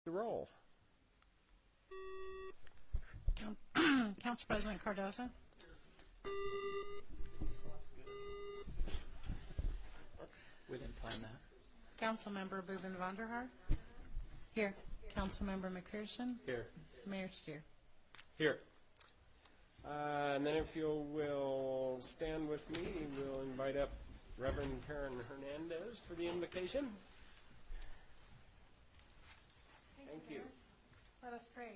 The roll. Council President Cardoza. We didn't plan that. Councilmember Boobin Vonderhaar. Here. Councilmember McPherson. Here. Mayor Steer. Here. And then if you will stand with me, we'll invite up Reverend Karen Hernandez for the invocation. Thank you. Let us pray.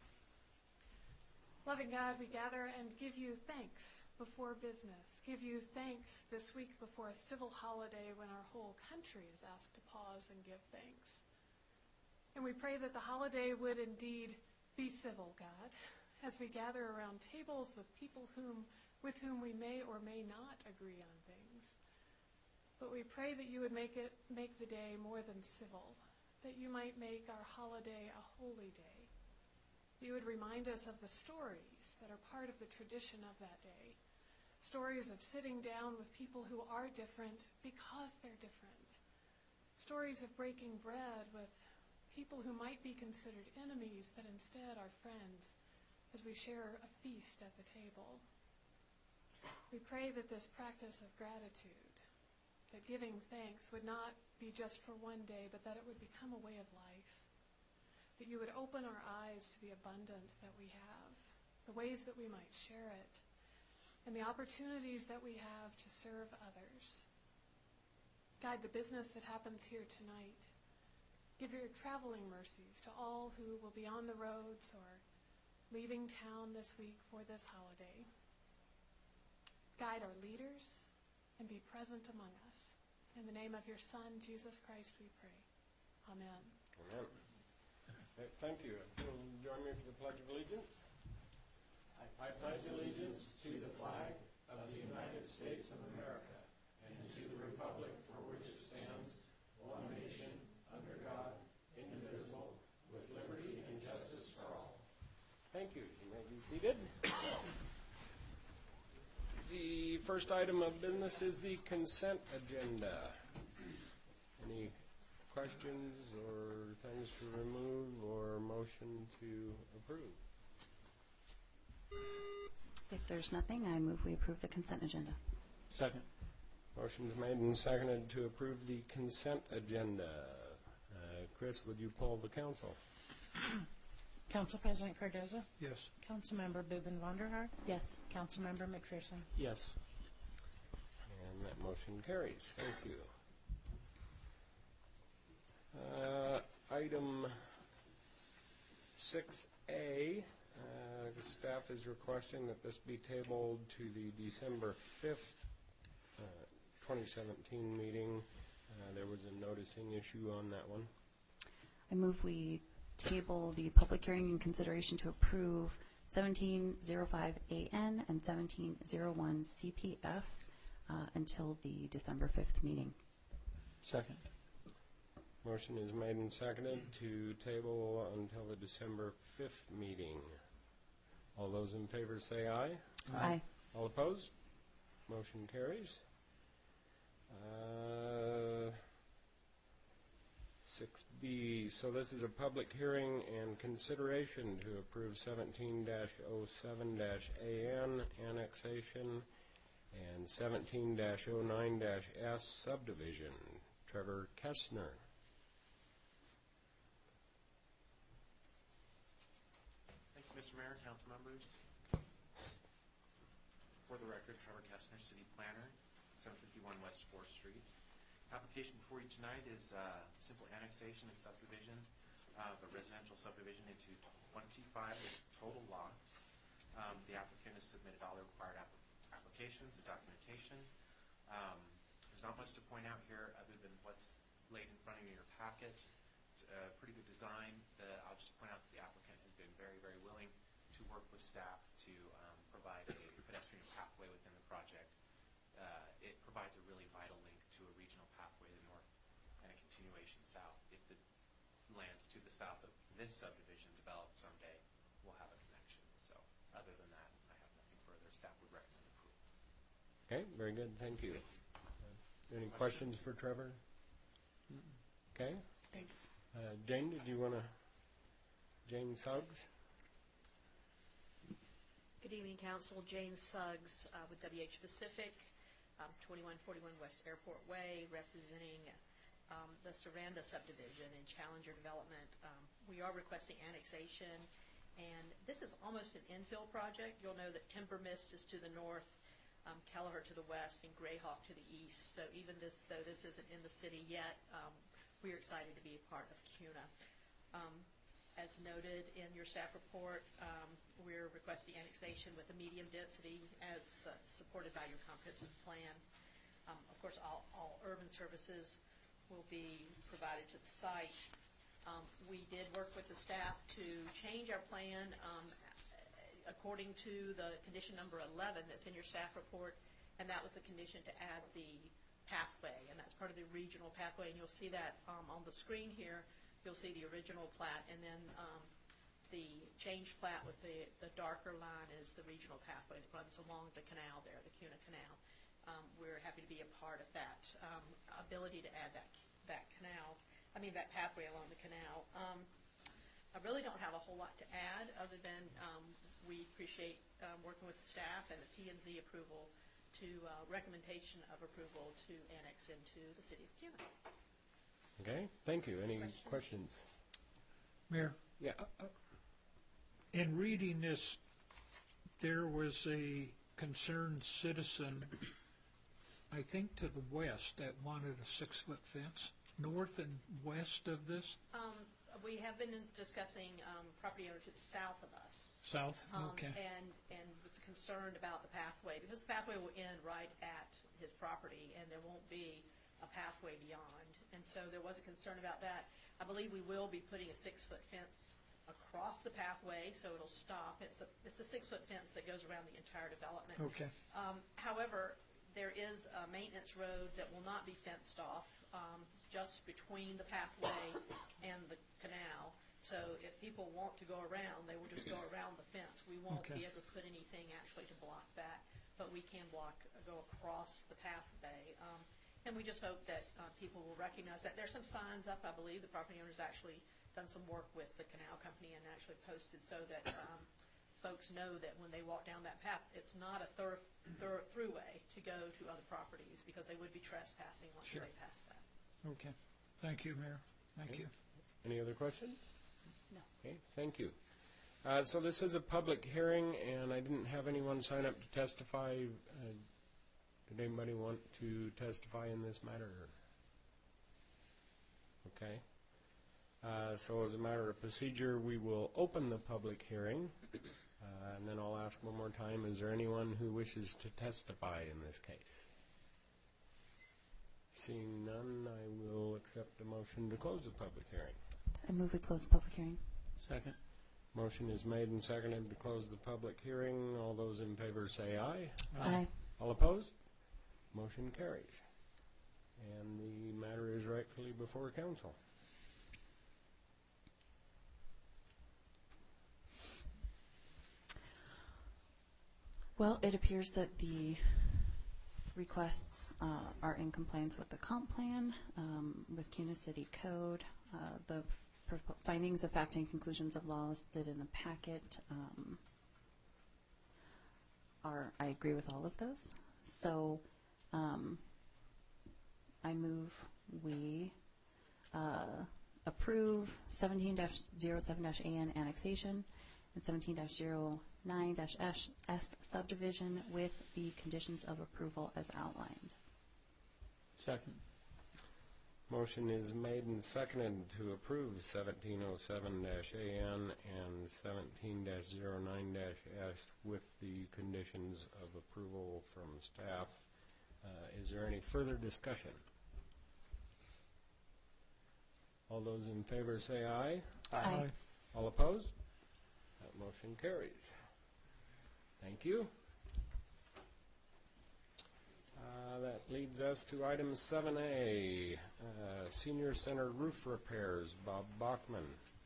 Loving God, we gather and give you thanks before business. Give you thanks this week before a civil holiday when our whole country is asked to pause and give thanks. And we pray that the holiday would indeed be civil, God, as we gather around tables with people with whom we may or may not agree on things. But we pray that you would make the day more than civil, that you might make our holiday a holy day. You would remind us of the stories that are part of the tradition of that day, stories of sitting down with people who are different because they're different, stories of breaking bread with people who might be considered enemies but instead are friends as we share a feast at the table. We pray that this practice of gratitude, that giving thanks would not be just for one day, but that it would become a way of life, that you would open our eyes to the abundance that we have, the ways that we might share it, and the opportunities that we have to serve others. Guide the business that happens here tonight. Give your traveling mercies to all who will be on the roads or leaving town this week for this holiday. Guide our leaders and be present among us. In the name of your Son, Jesus Christ, we pray. Amen. Amen. Thank you. If you'll join me for the Pledge of Allegiance. I pledge allegiance to the flag of the United States of America and to the republic for which it stands, one nation, under God, indivisible, with liberty and justice for all. Thank you. You may be seated. The first item of business is the consent agenda. Any questions or things to remove or motion to approve? If there's nothing, I move we approve the consent agenda. Second. Motion's made and seconded to approve the consent agenda. Chris, would you poll the council? Council President Cardoza. Yes. Councilmember Boobin Vonderhaar. Yes. Councilmember McPherson. Yes. And that motion carries. Thank you. Item 6A, the staff is requesting that this be tabled to the December 5th, 2017 meeting. There was a noticing issue on that one. I move we table the public hearing in consideration to approve 1705AN and 1701 CPF until the December 5th meeting. Second. Motion is made and seconded to table until the December 5th meeting. All those in favor say aye. Aye. All opposed? Motion carries. 6B, so this is a public hearing and consideration to approve 17-07-AN annexation and 17-09-S subdivision. Trevor Kessner. Thank you, Mr. Mayor, council members. For the record, Trevor Kessner, city planner, 751 West 4th Street. Application before you tonight is simple annexation and subdivision of a residential subdivision into 25 total lots. The applicant has submitted all the required applications, the documentation. There's not much to point out here other than what's laid in front of you in your packet. It's a pretty good design. I'll just point out that the applicant has been very, very willing to work with staff to provide a pedestrian pathway within the project. It provides a really vital link to a regional pathway to the north and a continuation south. If the lands to the south of this subdivision develop someday, we'll have a connection. So other than that, I have nothing further. Staff would recommend approval. Okay, very good. Thank you. Any questions for Trevor? Okay. Thanks. Jane, did you want to Jane Suggs. Good evening, Council. Jane Suggs with WH Pacific, 2141 West Airport Way, representing the Saranda subdivision in Challenger Development. We are requesting annexation, and this is almost an infill project. You'll know that Timber Mist is to the north, Kelleher to the west, and Greyhawk to the east. So even though this isn't in the city yet, we're excited to be a part of CUNA. As noted in your staff report, we're requesting annexation with a medium density as supported by your comprehensive plan. Of course, all urban services will be provided to the site. We did work with the staff to change our plan according to the condition number 11 that's in your staff report, and that was the condition to add the pathway, and that's part of the regional pathway, and you'll see that on the screen here. You'll see the original plat, and then the changed plat with the darker line is the regional pathway that runs along the canal there, the CUNA Canal. We're happy to be a part of that ability to add that pathway along the canal. I really don't have a whole lot to add other than we appreciate working with the staff and the P&Z approval to recommendation of approval to annex into the city of CUNA. Okay, thank you. Any questions? Mayor, Yeah. in reading this, there was a concerned citizen, I think to the west, that wanted a 6-foot fence, north and west of this? We have been discussing property owner to the south of us. South? Okay. And was concerned about the pathway, because the pathway will end right at his property, and there won't be a pathway beyond. And so there was a concern about that. I believe we will be putting a 6-foot fence across the pathway, so it'll stop. It's a 6-foot fence that goes around the entire development. Okay. However, there is a maintenance road that will not be fenced off just between the pathway and the canal. So if people want to go around, they will just go around the fence. We won't be able to put anything actually to block that, but we can go across the pathway. And we just hope that people will recognize that. There's some signs up, I believe. The property owner's actually done some work with the canal company and actually posted so that folks know that when they walk down that path, it's not a throughway to go to other properties, because they would be trespassing once they pass that. Okay. Thank you, Mayor. Thank you. Any other questions? No. Okay, thank you. So this is a public hearing, and I didn't have anyone sign up to testify. Did anybody want to testify in this matter? Okay. So as a matter of procedure, we will open the public hearing, and then I'll ask one more time, is there anyone who wishes to testify in this case? Seeing none, I will accept a motion to close the public hearing. I move we close the public hearing. Second. Motion is made and seconded to close the public hearing. All those in favor say aye. Aye. All opposed? Motion carries. And the matter is rightfully before council. Well, it appears that the requests are in compliance with the comp plan, with CUNA City Code. The findings of fact and conclusions of law listed in the packet I agree with all of those. So I move we approve 17-07-AN annexation and 17-09-S subdivision with the conditions of approval as outlined. Second. Motion is made and seconded to approve 1707-AN and 17-09-S with the conditions of approval from staff. Is there any further discussion? All those in favor say aye. Aye. All opposed? That motion carries. Thank you. That leads us to item 7A, Senior Center roof repairs. Bob Bachman.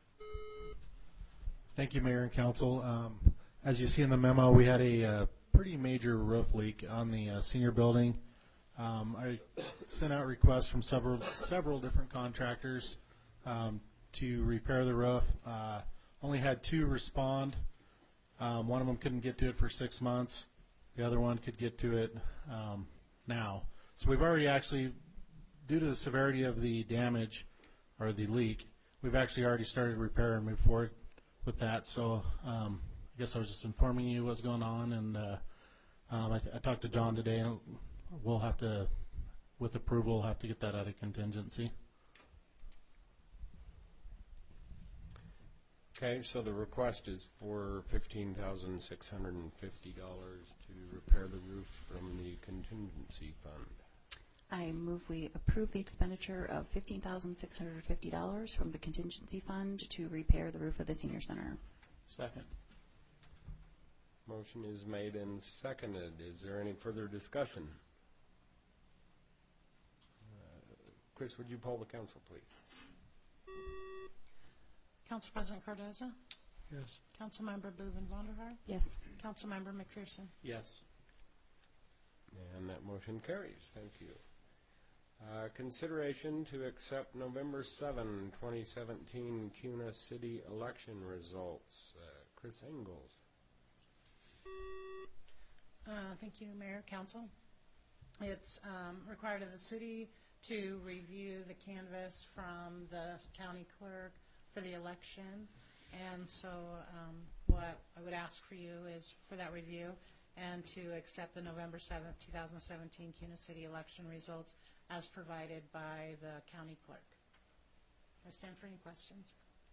Thank you, Mayor and Council. As you see in the memo, we had a pretty major roof leak on the senior building. I sent out requests from several different contractors to repair the roof. only had 2 respond. One of them couldn't get to it for 6 months. The other one could get to it now. So we've already actually, due to the severity of the damage or the leak, we've actually already started repair and moved forward with that. So I guess I was just informing you what's going on, and I talked to John today, and we'll have to, with approval, have to get that out of contingency. Okay, so the request is for $15,650 to repair the roof from the contingency fund. I move we approve the expenditure of $15,650 from the contingency fund to repair the roof of the senior center. Second. Motion is made and seconded. Is there any further discussion? Chris, would you poll the council, please? Council President Cardoza? Yes. Councilmember Boven Vonderhaar? Yes. Councilmember McPherson? Yes. And that motion carries. Thank you. Consideration to accept November 7, 2017 CUNA City election results. Chris Engels. Thank you, Mayor, Council. It's required of the city to review the canvass from the county clerk for the election. And so what I would ask for you is for that review and to accept the November 7th, 2017 CUNA City election results as provided by the county clerk. I stand for any questions.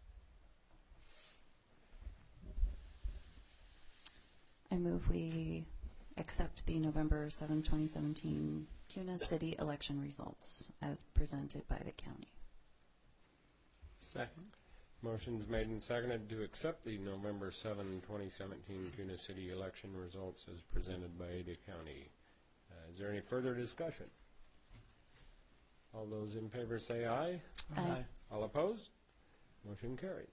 I move we accept the November 7, 2017 CUNA City election results as presented by the county. Second. Motion's made and seconded to accept the November 7, 2017 CUNA City election results as presented by Ada County. Is there any further discussion? All those in favor say aye. Aye. All opposed? Motion carried.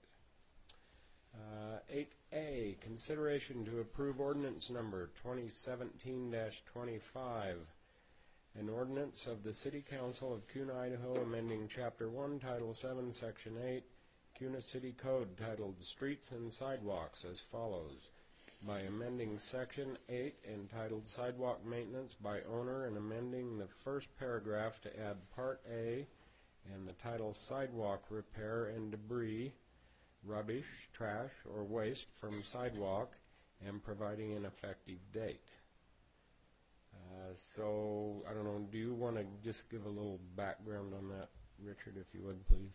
8A, consideration to approve ordinance number 2017-25, an ordinance of the City Council of CUNA, Idaho, amending Chapter 1, Title 7, Section 8, CUNA City Code, titled Streets and Sidewalks, as follows. By amending Section 8, entitled Sidewalk Maintenance by Owner, and amending the first paragraph to add Part A and the title Sidewalk Repair and Debris, Rubbish, Trash, or Waste from Sidewalk, and providing an effective date. So, I don't know, do you want to just give a little background on that, Richard, if you would, please?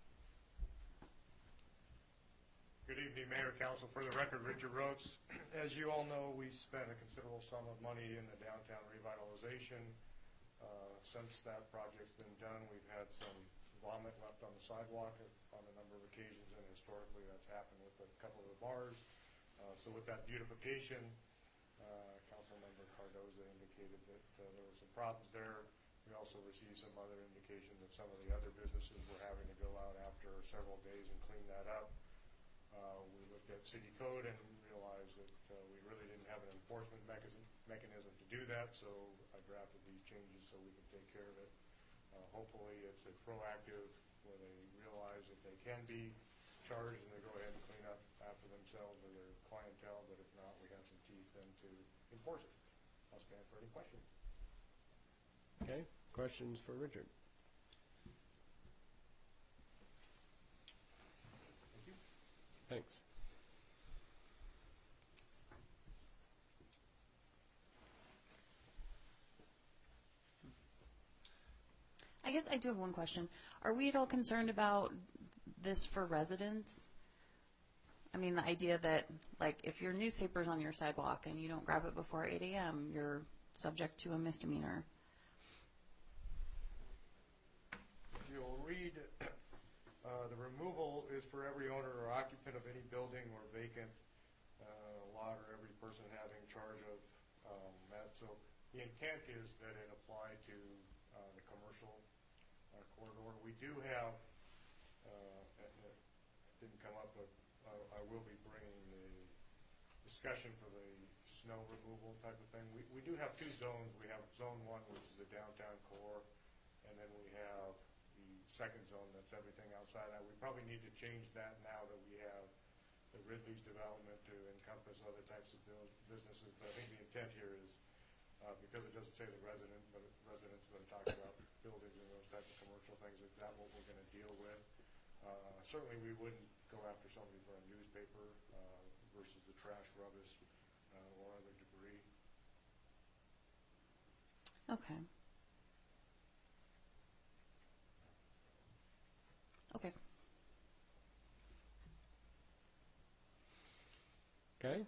Good evening, Mayor, Council. For the record, Richard Rhodes. As you all know, we spent a considerable sum of money in the downtown revitalization. Since that project's been done, we've had some vomit left on the sidewalk on a number of occasions, and historically that's happened with a couple of the bars. So with that beautification, Councilmember Cardoza indicated that there were some problems there. We also received some other indication that some of the other businesses were having to go out after several days and clean that up. We looked at city code and realized that we really didn't have an enforcement mechanism to do that, so I drafted these changes so we can take care of it. Hopefully it's a proactive where they realize that they can be charged and they go ahead and clean up after themselves or their clientele, but if not, we have some teeth then to enforce it. I'll stand for any questions. Okay, questions for Richard? Thank you. Thanks. I guess I do have one question. Are we at all concerned about this for residents? I mean, the idea that, like, if your newspaper's on your sidewalk and you don't grab it before 8 a.m., you're subject to a misdemeanor. You'll read the removal is for every owner or occupant of any building or vacant lot or every person having charge of that. So the intent is that it apply to the commercial corridor. We do have, it didn't come up, but I will be bringing the discussion for the snow removal type of thing. We do have two zones. We have zone 1, which is the downtown core, and then we have the second zone that's everything outside that. We probably need to change that now that we have Ridley's development to encompass other types of businesses. But I think the intent here is, because it doesn't say the resident, but residents, but it talks about buildings and those types of commercial things, is that what we're going to deal with? Certainly we wouldn't go after somebody for a newspaper versus the trash, rubbish, or other debris. Okay. Okay. Okay?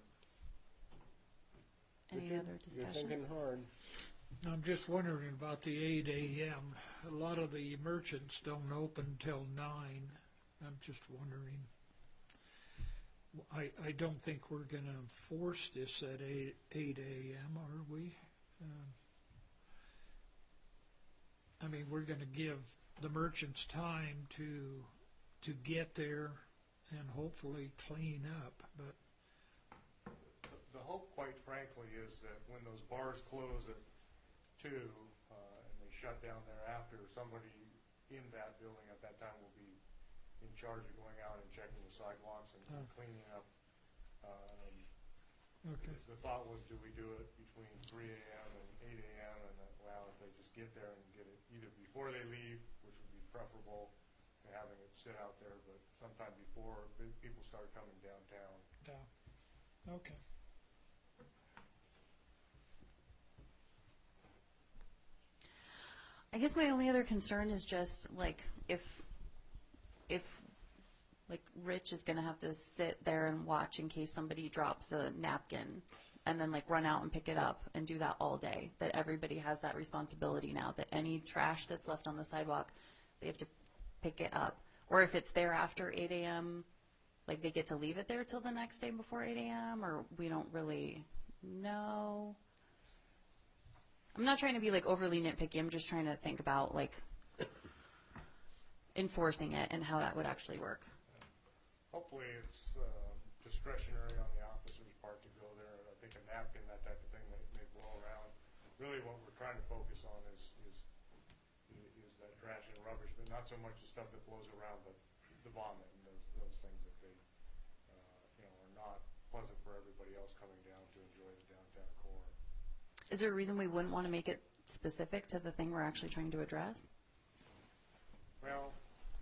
Any Richard, other discussion? You're thinking hard. I'm just wondering about the 8 a.m. A lot of the merchants don't open till 9. I'm just wondering. I don't think we're going to enforce this at 8 a.m., are we? I mean, we're going to give the merchants time to get there and hopefully clean up, but The hope, quite frankly, is that when those bars close at 2 and they shut down thereafter, somebody in that building at that time will be in charge of going out and checking the sidewalks and cleaning up. okay. The thought was, do we do it between 3 a.m. and 8 a.m. and well, if they just get there and get it either before they leave, which would be preferable to having it sit out there, but sometime before people start coming downtown. Yeah. Okay. I guess my only other concern is just like if like Rich is gonna have to sit there and watch in case somebody drops a napkin and then like run out and pick it up and do that all day, that everybody has that responsibility now, that any trash that's left on the sidewalk, they have to pick it up. Or if it's there after 8 a.m., like they get to leave it there till the next day before 8 a.m., or we don't really know. I'm not trying to be like overly nitpicky. I'm just trying to think about like enforcing it and how that would actually work. Hopefully it's discretionary on the officer's part to go there. I think a napkin, that type of thing, may blow around. Really what we're trying to focus on is that trash and rubbish, but not so much the stuff that blows around, but the vomit and those things that they are not pleasant for everybody else coming down to enjoy the downtown core. Is there a reason we wouldn't want to make it specific to the thing we're actually trying to address? Well,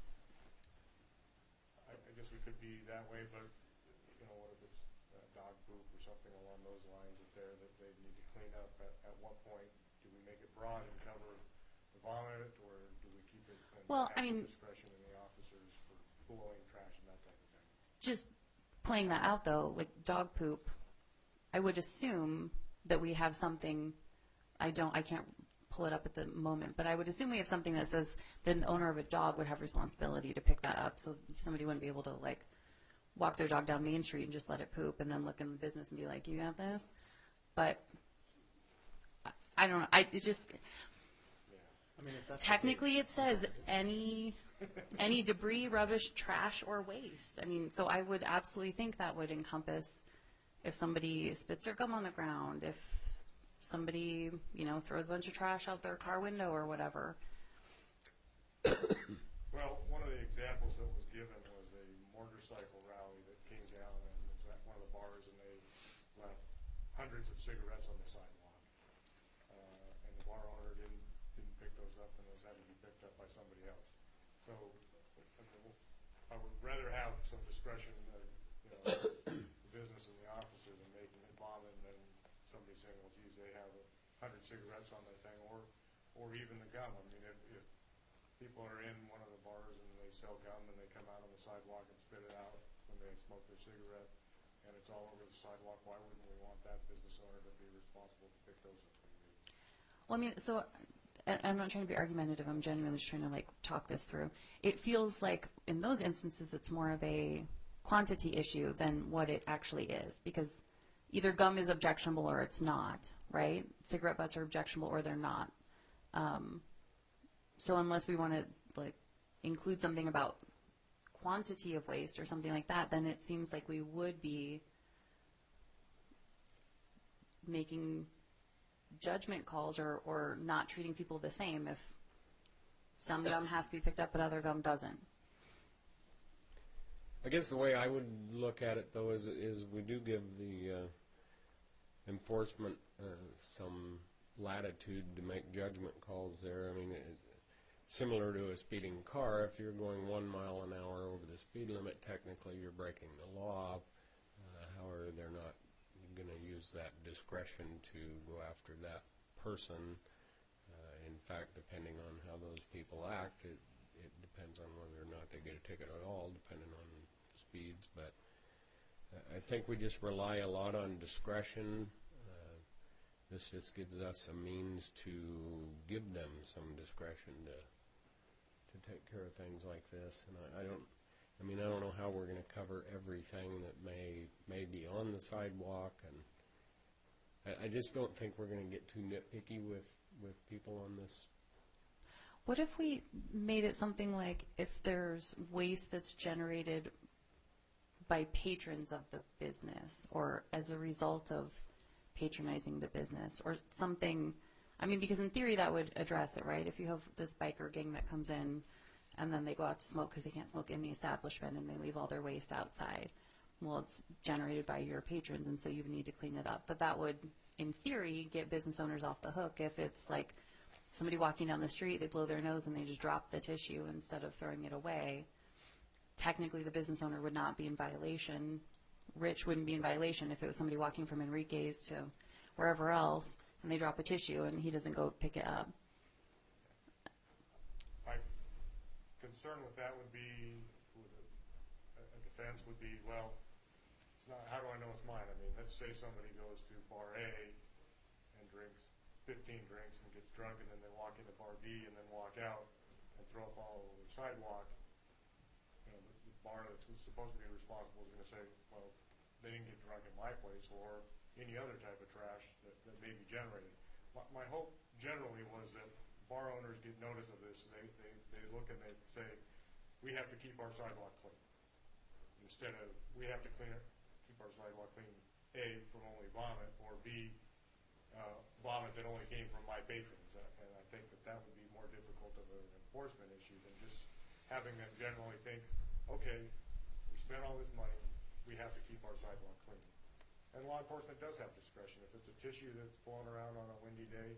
I guess we could be that way, but what if it's dog poop or something along those lines that they need to clean up? At what point do we make it broad and cover the vomit, or do we keep it discretion in the officers for blowing trash and that type of thing? Just playing that out though, like dog poop, I would assume that we have something, I can't pull it up at the moment, but I would assume we have something that says that the owner of a dog would have responsibility to pick that up, so somebody wouldn't be able to like walk their dog down Main Street and just let it poop and then look in the business and be like, you got this? But I don't know. It just, I mean, if that's technically it says any debris, rubbish, trash, or waste. I mean, so I would absolutely think that would encompass if somebody spits their gum on the ground, if somebody, throws a bunch of trash out their car window or whatever. Well, one of the examples that was given was a motorcycle rally that came down and was at one of the bars, and they left hundreds of cigarettes on the sidewalk. And the bar owner didn't pick those up, and those had to be picked up by somebody else. So I would rather have some discretion the business and the officer than making it vomit and then somebody saying, well, geez, they have 100 cigarettes on their thing, or even the gum. I mean, if people are in one of the bars and they sell gum and they come out on the sidewalk and spit it out when they smoke their cigarette and it's all over the sidewalk, why wouldn't we want that business owner to be responsible to pick those up? Well, I mean, so I'm not trying to be argumentative. I'm genuinely just trying to talk this through. It feels like in those instances it's more of a quantity issue than what it actually is, because either gum is objectionable or it's not, right? Cigarette butts are objectionable or they're not. So unless we want to include something about quantity of waste or something like that, then it seems like we would be making judgment calls or not treating people the same if some gum has to be picked up but other gum doesn't. I guess the way I would look at it, though, is we do give the enforcement some latitude to make judgment calls there. I mean, similar to a speeding car, if you're going 1 mile an hour over the speed limit, technically you're breaking the law. However, they're not going to use that discretion to go after that person. In fact, depending on how those people act, it depends on whether or not they get a ticket at all, depending on speeds. But I think we just rely a lot on discretion. This just gives us a means to give them some discretion to take care of things like this. And I don't know how we're going to cover everything that may be on the sidewalk, and I just don't think we're going to get too nitpicky with people on this. What if we made it something like if there's waste that's generated by patrons of the business or as a result of patronizing the business or something? I mean, because in theory that would address it, right? If you have this biker gang that comes in and then they go out to smoke because they can't smoke in the establishment and they leave all their waste outside. Well, it's generated by your patrons, and so you need to clean it up. But that would, in theory, get business owners off the hook if it's like somebody walking down the street, they blow their nose and they just drop the tissue instead of throwing it away. Technically, the business owner would not be in violation. Rich wouldn't be in violation if it was somebody walking from Enrique's to wherever else and they drop a tissue and he doesn't go pick it up. My concern with that would be, a defense would be, well, it's not, how do I know it's mine? I mean, let's say somebody goes to bar A and drinks 15 drinks and gets drunk, and then they walk into bar B and then walk out and throw up all over the sidewalk. You know, the bar that's supposed to be responsible is going to say, well, they didn't get drunk at my place, or any other type of trash that may be generated. My hope generally was that bar owners get notice of this. They look and they say, we have to keep our sidewalk clean. Instead of, we have to keep our sidewalk clean, A, from only vomit, or B, vomit that only came from my patrons. And I think that would be more difficult of an enforcement issue than just having them generally think, okay, we spent all this money, we have to keep our sidewalk clean. And law enforcement does have discretion. If it's a tissue that's blown around on a windy day,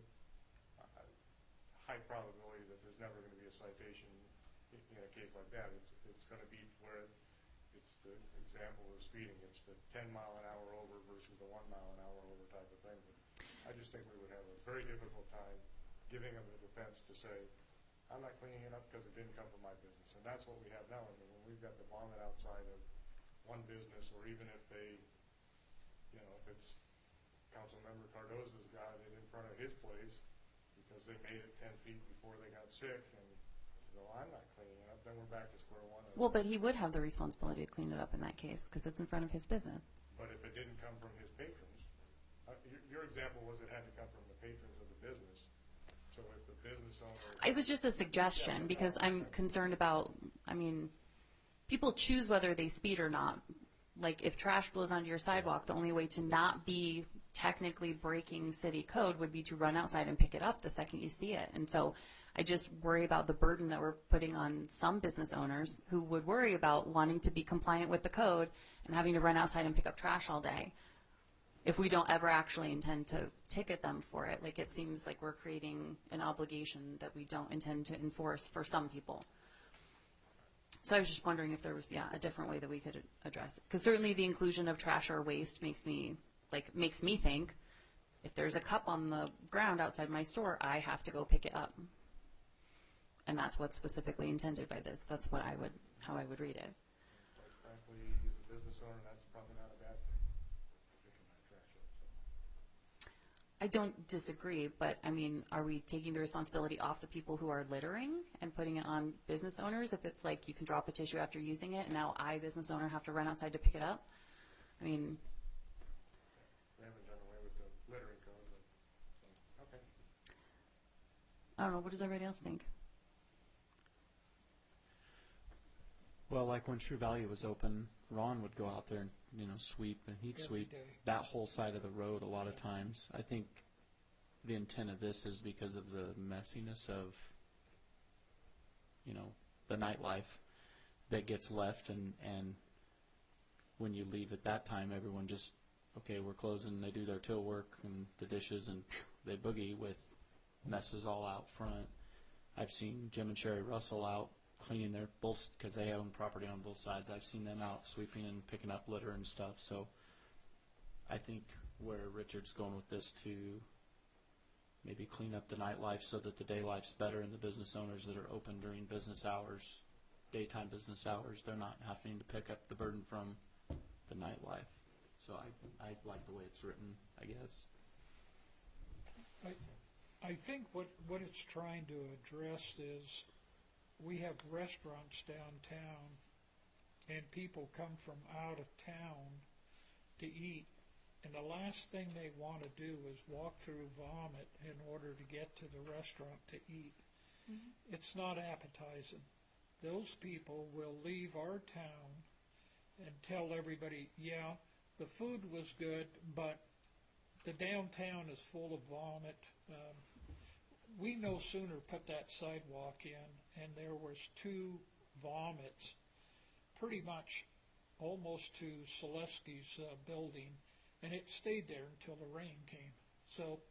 high probability that there's never going to be a citation in a case like that. It's going to be where it's the example of speeding. It's the 10 mile an hour over versus the 1 mile an hour over type of thing. But I just think we would have a very difficult time giving them the defense to say, I'm not cleaning it up because it didn't come from my business. And that's what we have now. I mean, when we've got the vomit outside of one business, or even if they, you know, if it's Councilmember Cardoza's got it in front of his place because they made it 10 feet before they got sick, and so I'm not cleaning it up, then we're back to square one. Well, but he would have the responsibility to clean it up in that case because it's in front of his business. But if it didn't come from his patrons, your example was it had to come from the patrons of the business. So if the business owner... It was just a suggestion because I'm concerned about, I mean, people choose whether they speed or not. Like if trash blows onto your sidewalk, the only way to not be technically breaking city code would be to run outside and pick it up the second you see it. And so I just worry about the burden that we're putting on some business owners who would worry about wanting to be compliant with the code and having to run outside and pick up trash all day if we don't ever actually intend to ticket them for it. Like it seems like we're creating an obligation that we don't intend to enforce for some people. So I was just wondering if there was, a different way that we could address it. Because certainly the inclusion of trash or waste makes me think, if there's a cup on the ground outside my store, I have to go pick it up. And that's what's specifically intended by this. That's what how I would read it. Quite frankly, as a business owner, that's probably not a bad thing, picking my trash up. So. I don't disagree, but I mean, are we taking the responsibility off the people who are littering and putting it on business owners? If it's like you can drop a tissue after using it, and now I, business owner, have to run outside to pick it up? I mean, we haven't done away with the littering code, but okay. I don't know. What does everybody else think? Well, like when True Value was open, Ron would go out there and sweep, and he'd sweep that whole side of the road a lot of times. I think the intent of this is because of the messiness of the nightlife that gets left, and when you leave at that time, everyone just, okay, we're closing, they do their till work and the dishes, and they boogie with messes all out front. I've seen Jim and Sherry Russell out cleaning their, both, because they own property on both sides. I've seen them out sweeping and picking up litter and stuff. So I think where Richard's going with this, to maybe clean up the nightlife so that the day life's better, and the business owners that are open during business hours, daytime business hours, they're not having to pick up the burden from the nightlife. So I like the way it's written, I guess. I think what it's trying to address is we have restaurants downtown, and people come from out of town to eat, and the last thing they want to do is walk through vomit in order to get to the restaurant to eat. Mm-hmm. It's not appetizing. Those people will leave our town and tell everybody, yeah, the food was good, but the downtown is full of vomit. We no sooner put that sidewalk in, and there was 2 vomits pretty much almost to Selesky's building, and it stayed there until the rain came. So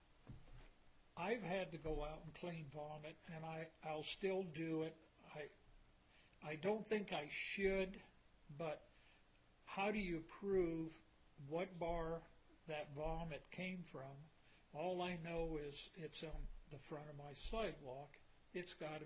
I've had to go out and clean vomit, and I'll still do it. I don't think I should, but how do you prove what bar that vomit came from? All I know is it's on the front of my sidewalk. It's got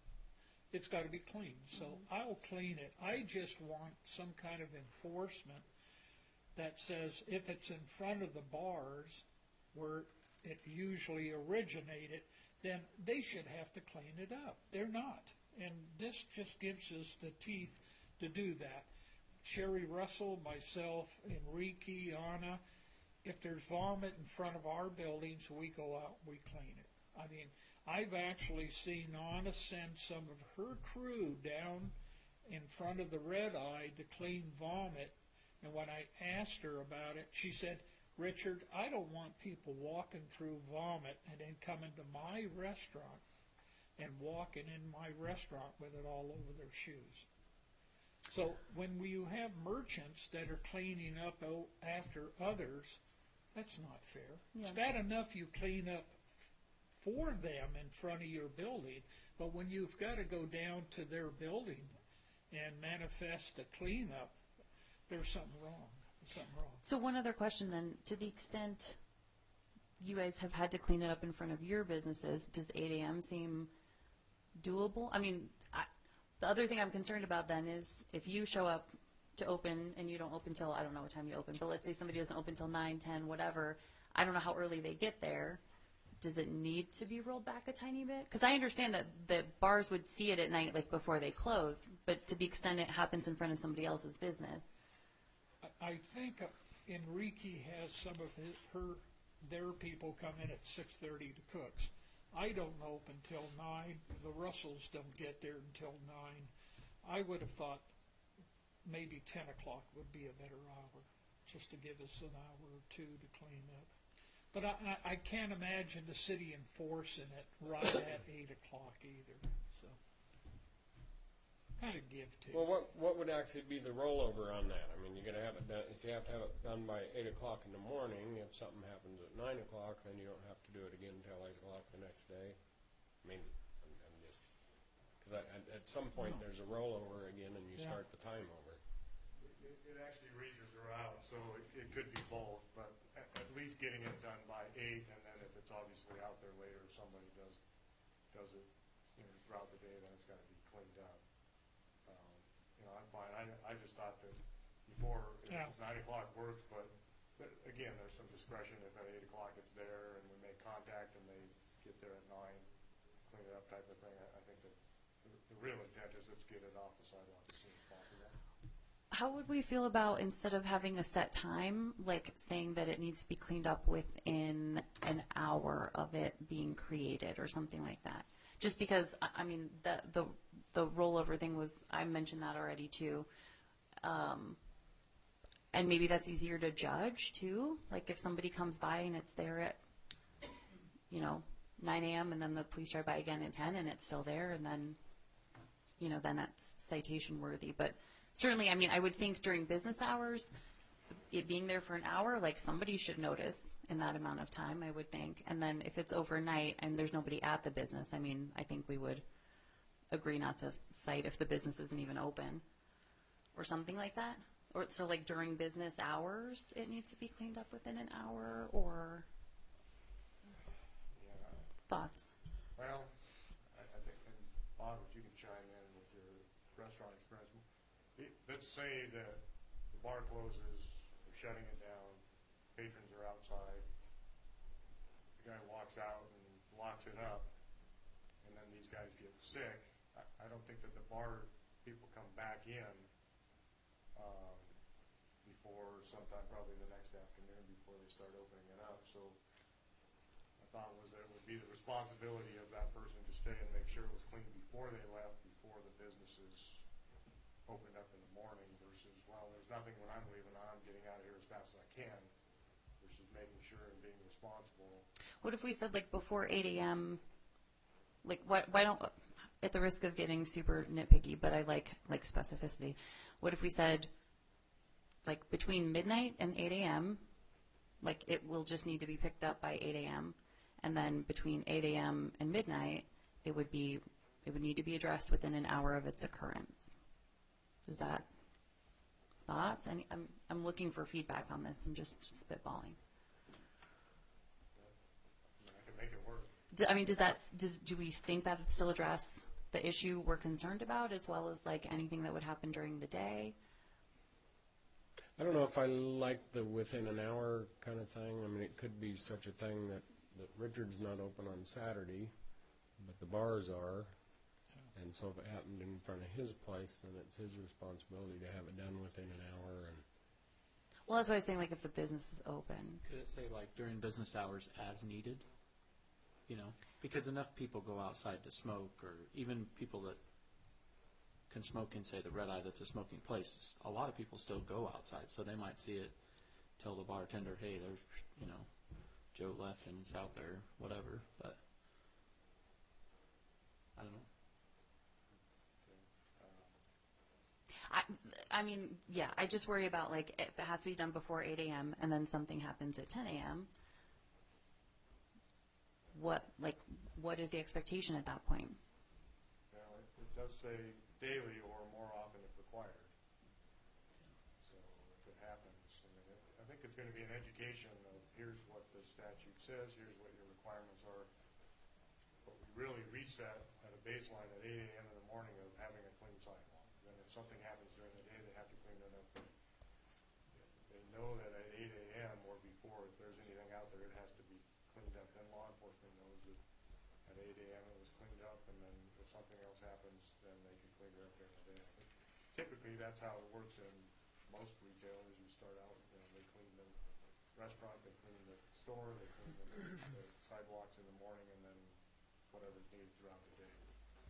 to be clean. So I'll clean it. I just want some kind of enforcement that says if it's in front of the bars where it usually originated, then they should have to clean it up. They're not. And this just gives us the teeth to do that. Sherry Russell, myself, Enrique, Anna, if there's vomit in front of our buildings, we go out, we clean it. I mean, I've actually seen Anna send some of her crew down in front of the Red Eye to clean vomit, and when I asked her about it, she said, Richard, I don't want people walking through vomit and then coming to my restaurant and walking in my restaurant with it all over their shoes. So when you have merchants that are cleaning up after others, that's not fair. Yeah. It's bad enough you clean up for them in front of your building, but when you've got to go down to their building and manifest a cleanup, there's something wrong. So one other question then, to the extent you guys have had to clean it up in front of your businesses, does 8 a.m. seem doable? I mean, the other thing I'm concerned about then is if you show up to open and you don't open till, I don't know what time you open, but let's say somebody doesn't open till 9, 10, whatever, I don't know how early they get there. Does it need to be rolled back a tiny bit? Because I understand that the bars would see it at night, like before they close, but to the extent it happens in front of somebody else's business. I think Enrique has some of their people come in at 6:30 to cooks. I don't open till 9. The Russells don't get there until 9. I would have thought maybe 10 o'clock would be a better hour, just to give us an hour or two to clean up. But I can't imagine the city enforcing it right at 8 o'clock either. So, kind of give to. Well, what would actually be the rollover on that? I mean, you're going to have it done, if you have to have it done by 8 o'clock in the morning, if something happens at 9 o'clock, then you don't have to do it again until 8 o'clock the next day. I mean, I'm just, because at some point there's a rollover again and you start the time over. It actually reaches around, so it could be both, but at least getting it done by 8, and then if it's obviously out there later, if somebody does it throughout the day, then it's got to be cleaned up. I'm fine. I just thought that before 9 o'clock works, but again, there's some discretion. If at 8 o'clock it's there and we make contact and they get there at 9, clean it up type of thing, I think that the real intent is let's get it off the sidewalk as soon as possible. How would we feel about, instead of having a set time, like saying that it needs to be cleaned up within an hour of it being created or something like that? Just because, I mean, the rollover thing was, I mentioned that already too. And maybe that's easier to judge too. Like if somebody comes by and it's there at, 9 a.m. and then the police drive by again at 10 and it's still there, and then, then that's citation worthy. But certainly, I mean, I would think during business hours, it being there for an hour, like somebody should notice in that amount of time, I would think. And then if it's overnight and there's nobody at the business, I mean, I think we would agree not to cite if the business isn't even open or something like that. Or so like during business hours, it needs to be cleaned up within an hour, or thoughts? Well, I think, and Bob, if you can chime in with your restaurant experience. Let's say that the bar closes, they're shutting it down, patrons are outside, the guy walks out and locks it up, and then these guys get sick. I don't think that the bar people come back in before sometime probably the next afternoon before they start opening it up. So my thought was that it would be the responsibility of that person to stay and make sure it was clean before they left, before the businesses opened up in the morning versus, well, there's nothing when I'm leaving, I'm getting out of here as fast as I can, versus making sure and being responsible. What if we said like before 8 a.m., like why don't, at the risk of getting super nitpicky, but I like specificity, what if we said like between midnight and 8 a.m., like it will just need to be picked up by 8 a.m., and then between 8 a.m. and midnight, it would need to be addressed within an hour of its occurrence. Is that thoughts? I'm looking for feedback on this. I'm just spitballing. I can make it work. Do we think that would still address the issue we're concerned about, as well as like anything that would happen during the day? I don't know if I like the within an hour kind of thing. I mean, it could be such a thing that Richard's not open on Saturday, but the bars are. And so if it happened in front of his place, then it's his responsibility to have it done within an hour. And Well, that's why I was saying, like, if the business is open. Could it say like during business hours as needed? You know, because enough people go outside to smoke, or even people that can smoke in, say, the Red Eye that's a smoking place. A lot of people still go outside, so they might see it, tell the bartender, hey, there's, you know, Joe left and it's out there, whatever. But I don't know. I mean, yeah, I just worry about, like, if it has to be done before 8 a.m. and then something happens at 10 a.m., what is the expectation at that point? Well, it does say daily or more often if required. So if it happens, I think it's going to be an education of here's what the statute says, here's what your requirements are. But we really reset at a baseline at 8 a.m. in the morning of having a clean sidewalk. Then if something happens during the day, they have to clean it up. They know that at 8 a.m. or before, if there's anything out there, it has to be cleaned up. Then law enforcement knows that at 8 a.m. it was cleaned up, and then if something else happens, then they can clean it up during the day. I think typically that's how it works in most retailers. You start out, they clean the restaurant, they clean the store, they clean the sidewalks in the morning, and then whatever's needed throughout the day.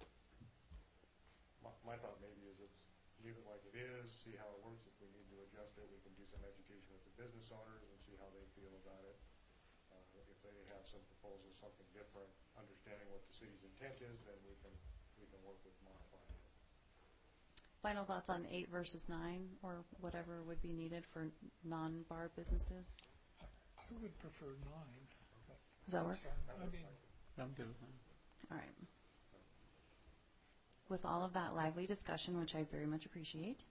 My thought maybe is it's leave it like it is, see how it works. If we need to adjust it, we can do some education with the business owners and see how they feel about it. If they have some proposals, something different, understanding what the city's intent is, then we can work with modifying it. Final thoughts on 8 versus 9, or whatever would be needed for non-bar businesses? I would prefer 9. Does that work? I mean, I'm good with that. All right. With all of that lively discussion, which I very much appreciate,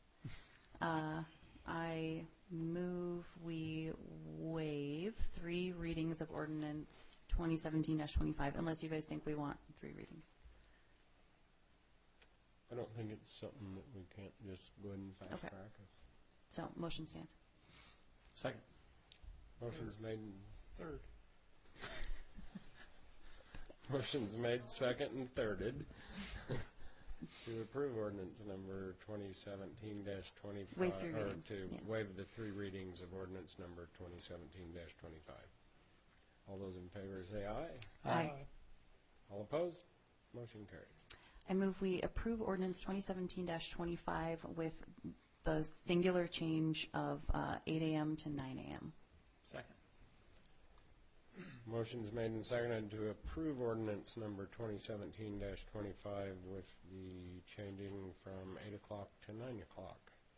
I move we waive 3 readings of ordinance 2017-25, unless you guys think we want 3 readings. I don't think it's something that we can't just go ahead and fast track. So, motion stands. Second. Motion's made. third. Motion's made, second, and thirded to approve ordinance number 2017-25, Waive 3 or readings, to yeah. waive the 3 readings of ordinance number 2017-25. All those in favor say aye. Aye. All opposed? Motion carries. I move we approve ordinance 2017-25 with the singular change of 8 a.m. to 9 a.m. Second. Motion's made and seconded to approve ordinance number 2017-25 with the changing from 8 o'clock to 9 o'clock.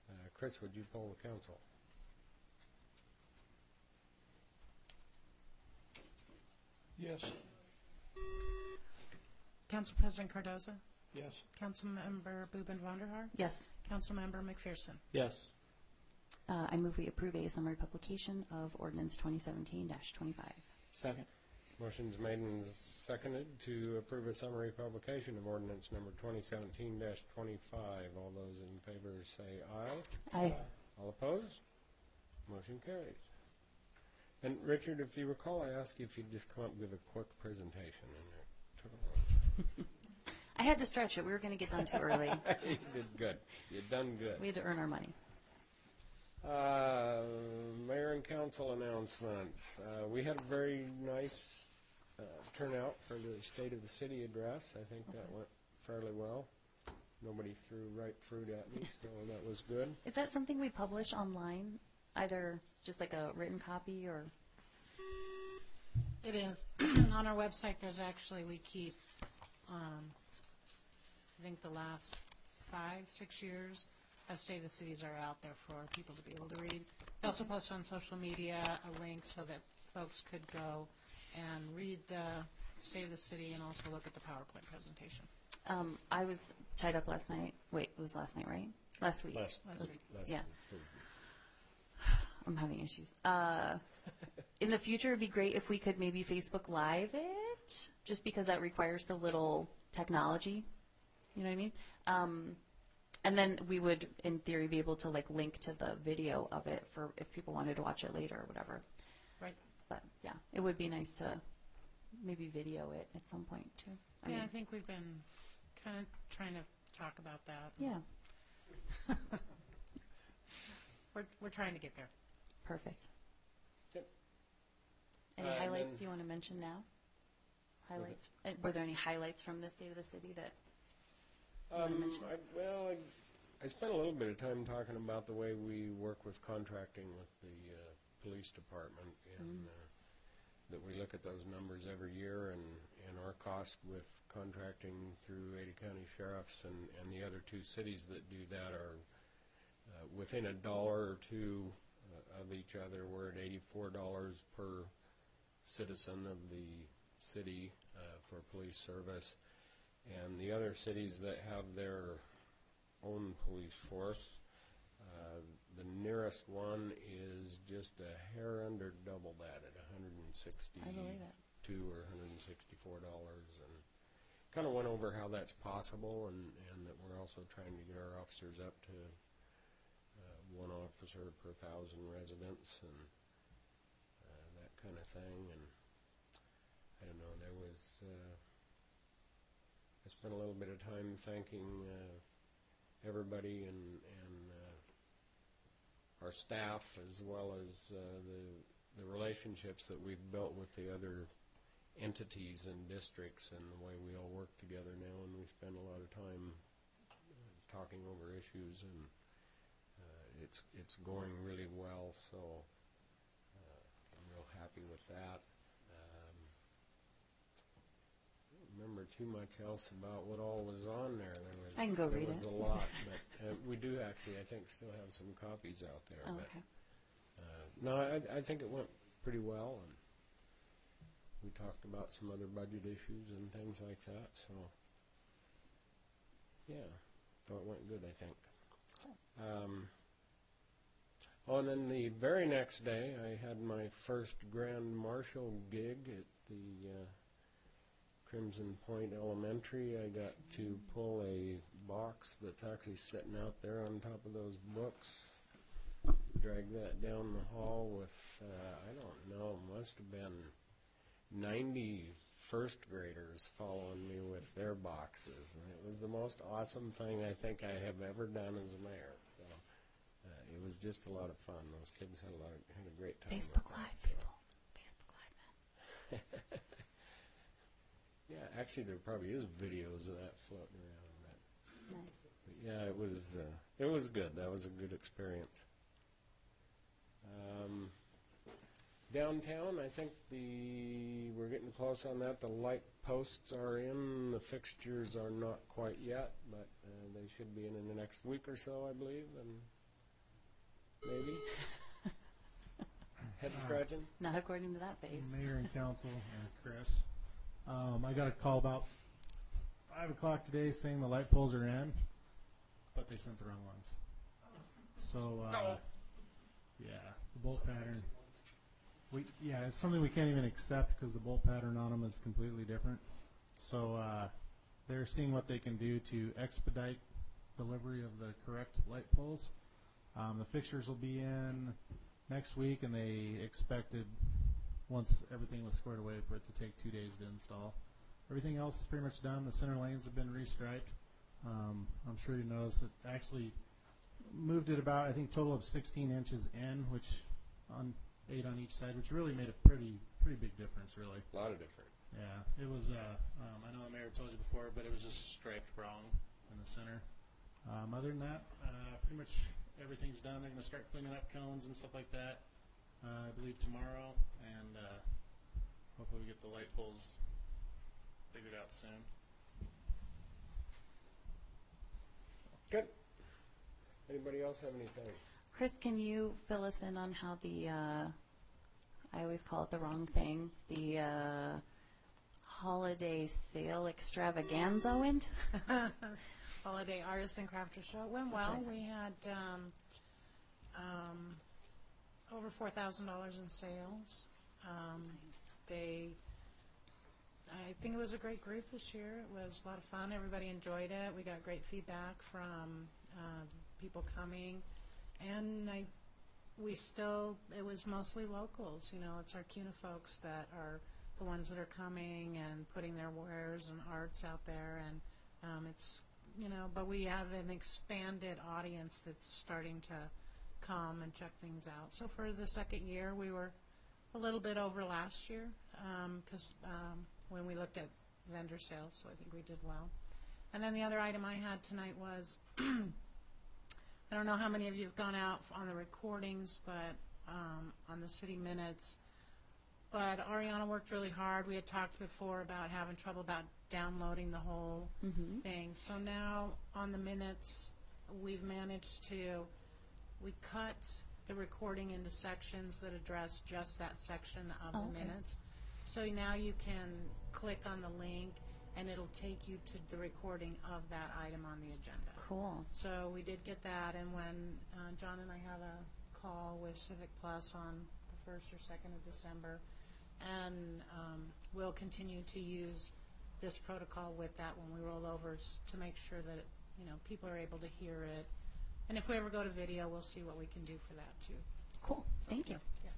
Chris, would you poll the council? Yes. Council President Cardoza? Yes. Councilmember Boobin Vonderhaar? Yes. Councilmember McPherson? Yes. I move we approve a summary publication of ordinance 2017-25. Second. Motion's made and seconded to approve a summary publication of ordinance number 2017-25. All those in favor say aye. Aye. All opposed? Motion carries. And Richard, if you recall, I asked you if you'd just come up and give a quick presentation, and it took a long I had to stretch it. We were going to get done too early. You did good. You done good. We had to earn our money. Mayor and council announcements. We had a very nice turnout for the State of the City address. I think that went fairly well. Nobody threw ripe fruit at me, so that was good. Is that something we publish online, either just like a written copy or? It is. On our website, there's actually, we keep, I think the last 5-6 years, State of the Cities are out there for people to be able to read. We also post on social media a link so that folks could go and read the State of the City and also look at the PowerPoint presentation. I was tied up last night. Wait, it was last night, right? Last week. Last Yeah. Thursday. I'm having issues. In the future, it'd be great if we could maybe Facebook Live it, just because that requires a little technology. You know what I mean? And then we would, in theory, be able to like link to the video of it for if people wanted to watch it later or whatever. Right. But yeah, it would be nice to maybe video it at some point too. I think we've been kind of trying to talk about that. Yeah. We're trying to get there. Perfect. Yep. Any And highlights then- you want to mention now? Highlights. Were there any highlights from the State of the City that? I spent a little bit of time talking about the way we work with contracting with the police department, and that we look at those numbers every year, and our cost with contracting through Ada County Sheriffs and the other two cities that do that are within $1 or $2 of each other. We're at $84 per citizen of the city for police service. And the other cities that have their own police force, the nearest one is just a hair under double that at $162 or $164, and kind of went over how that's possible, and that we're also trying to get our officers up to one officer per 1,000 residents and that kind of thing. And I don't know, there was. I spent a little bit of time thanking everybody and our staff, as well as the relationships that we've built with the other entities and districts, and the way we all work together now. And we spend a lot of time talking over issues, and it's going really well. So I'm real happy with that. Remember too much else about what all was on there. I can go read There was it. a lot, but we do actually, I think, still have some copies out there. Oh, but, okay. no, I think it went pretty well, and we talked about some other budget issues and things like that. So, yeah, thought it went good, I think. And then the very next day, I had my first Grand Marshal gig at the Crimson Point Elementary. I got to pull a box that's actually sitting out there on top of those books, drag that down the hall with, I don't know, must have been 90 first graders following me with their boxes. And it was the most awesome thing I think I have ever done as a mayor. So it was just a lot of fun. Those kids had a great time. Facebook with Live, that, so. people. Facebook Live, man. Yeah, actually, there probably is videos of that floating around. Nice. But yeah, it was good. That was a good experience. Downtown, I think we're getting close on that. The light posts are in. The fixtures are not quite yet, but they should be in the next week or so, I believe. And maybe? Head scratching? Not according to that face. Mayor and council and Chris. I got a call about 5 o'clock today saying the light poles are in, but they sent the wrong ones. So, yeah, the bolt pattern. It's something we can't even accept because the bolt pattern on them is completely different. So they're seeing what they can do to expedite delivery of the correct light poles. The fixtures will be in next week, and they expected, once everything was squared away, for it to take 2 days to install. Everything else is pretty much done. The center lanes have been restriped. I'm sure you noticed it actually moved it about, I think, total of 16 inches in, which on 8 on each side, which really made a pretty big difference, really. A lot of different. Yeah, it was, I know the mayor told you before, but it was just striped wrong in the center. Other than that, pretty much everything's done. They're going to start cleaning up cones and stuff like that, I believe tomorrow, and hopefully we get the light poles figured out soon. Good. Anybody else have anything? Chris, can you fill us in on how the, I always call it the wrong thing, the holiday sale extravaganza went? Holiday Artist and Crafter Show. It went well. We had over $4,000 in sales. I think it was a great group this year. It was a lot of fun. Everybody enjoyed it. We got great feedback from people coming, and it was mostly locals. You know, it's our CUNA folks that are the ones that are coming and putting their wares and arts out there, and it's, you know, but we have an expanded audience that's starting to come and check things out. So for the second year, we were a little bit over last year because when we looked at vendor sales, so I think we did well. And then the other item I had tonight was, I don't know how many of you have gone out on the recordings, but on the city minutes. But Ariana worked really hard. We had talked before about having trouble about downloading the whole thing. So now on the minutes, we've managed to, we cut the recording into sections that address just that section of the minutes. So now you can click on the link, and it'll take you to the recording of that item on the agenda. Cool. So we did get that, and when John and I have a call with Civic Plus on the 1st or 2nd of December, and we'll continue to use this protocol with that when we roll over to make sure that people are able to hear it. And if we ever go to video, we'll see what we can do for that too. Cool. Thank you. Yeah.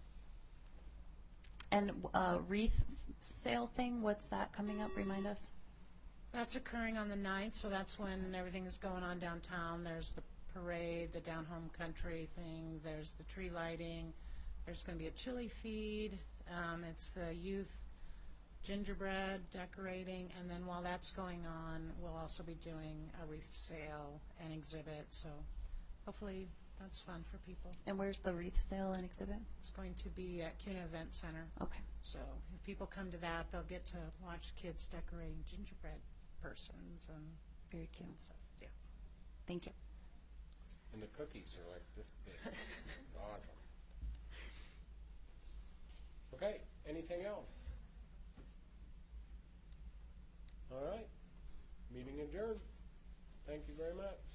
And wreath sale thing, what's that coming up? Remind us. That's occurring on the 9th, so that's when everything is going on downtown. There's the parade, the down home country thing, there's the tree lighting, there's going to be a chili feed, it's the youth gingerbread decorating, and then while that's going on, we'll also be doing a wreath sale and exhibit, so hopefully that's fun for people. And where's the wreath sale and exhibit? It's going to be at CUNA Event Center. Okay. So if people come to that, they'll get to watch kids decorating gingerbread persons and very cute stuff. Yeah. Thank you. And the cookies are like this big. It's awesome. Okay, anything else? All right, meeting adjourned. Thank you very much.